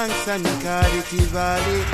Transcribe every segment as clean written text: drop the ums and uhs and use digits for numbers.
thanks and quality valley.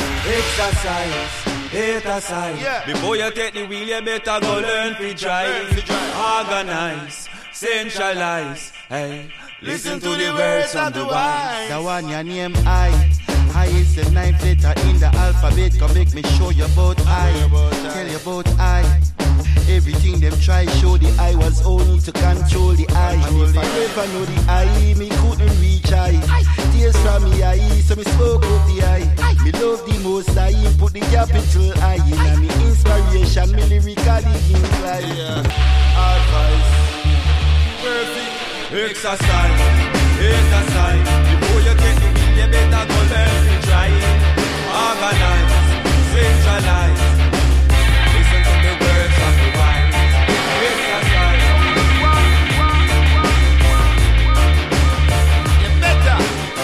Exercise. Yeah. Before you take the wheel, you better go learn to drive. Organize, centralize. Hey, listen to the words of the wise. The one your name I is the ninth letter in the alphabet. Come make me show you about I. Tell you about I. Everything them try show the I was only to control the I. And if I ever know the I, me couldn't reach I. Tears from me I, so me spoke of the I. Me love the most I, put the capital I in. And me inspiration, me lyrically inclined. Advice, perfect, exercise. Before you get the wheel, you better go learn to drive. Organize, centralize. Listen to the words of the wise. Exercise. You better.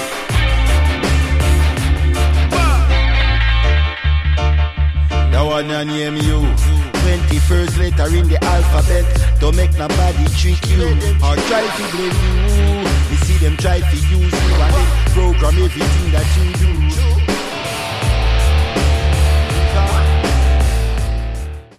That one your name you. 21st letter in the alphabet. Don't make nobody trick you or try to blame you. You see them try to use you and they program everything that you do.